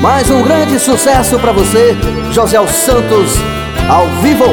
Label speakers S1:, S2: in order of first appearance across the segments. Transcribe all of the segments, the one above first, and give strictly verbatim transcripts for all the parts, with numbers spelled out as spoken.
S1: Mais um grande sucesso pra você, Josiel Santos, ao vivo.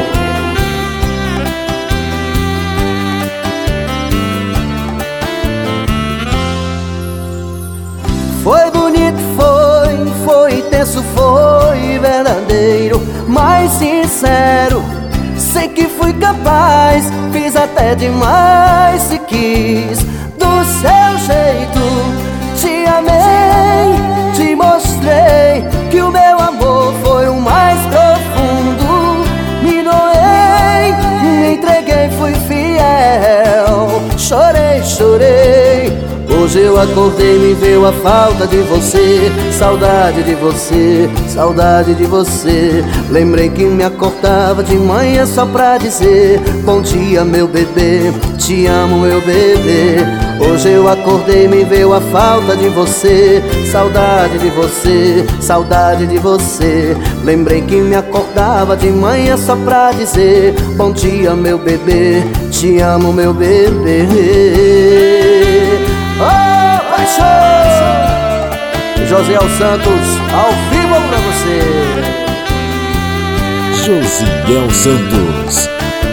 S1: Foi bonito, foi, foi intenso, foi verdadeiro, mais sincero. Sei que fui capaz, fiz até demais se quis. Do seu jeito, te amei, te mostrei que o meu amor foi o mais profundo. Me doei, me entreguei, fui fiel. Chorei, chorei. Hoje eu acordei, me veio a falta de você. Saudade de você, saudade de você. Lembrei que me acordava de manhã só pra dizer: bom dia, meu bebê, te amo, meu bebê. Hoje eu acordei, me veio a falta de você. Saudade de você, saudade de você. Lembrei que me acordava de manhã só pra dizer: bom dia, meu bebê, te amo, meu bebê. Oh, paixão! Josiel Santos, ao vivo pra você.
S2: Josiel Santos.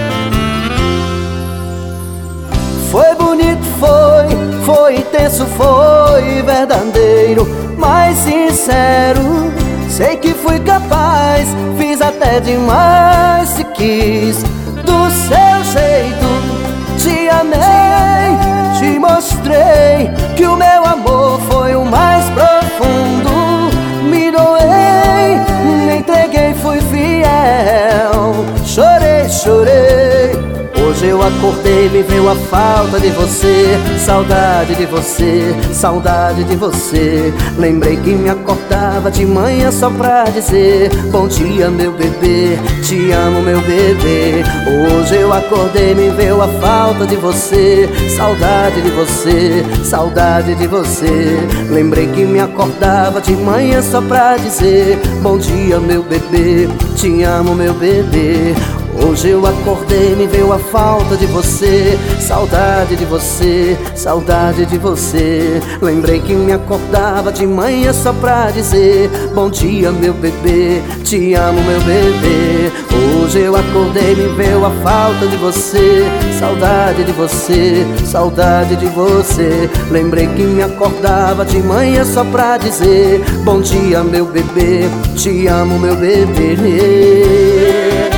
S1: Foi bonito, foi, foi intenso, foi verdadeiro, mais sincero. Sei que fui capaz, fiz até demais se quis. Do seu jeito, te amei, te mostrei que o meu amor foi o mais profundo. Me doei, me entreguei, fui fiel. Chorei, chorei. Hoje eu acordei, me veio a falta de você. Saudade de você, saudade de você. Lembrei que me acordava de manhã só pra dizer: bom dia, meu bebê, te amo, meu bebê. Hoje eu acordei, me veio a falta de você. Saudade de você, saudade de você. Lembrei que me acordava de manhã só pra dizer: bom dia, meu bebê, te amo, meu bebê. Hoje eu acordei, me veio a falta de você. Saudade de você, saudade de você. Lembrei que me acordava de manhã só pra dizer: bom dia, meu bebê, te amo, meu bebê. Hoje eu acordei, me veio a falta de você. Saudade de você, saudade de você. Lembrei que me acordava de manhã só pra dizer: bom dia, meu bebê, te amo, meu bebê.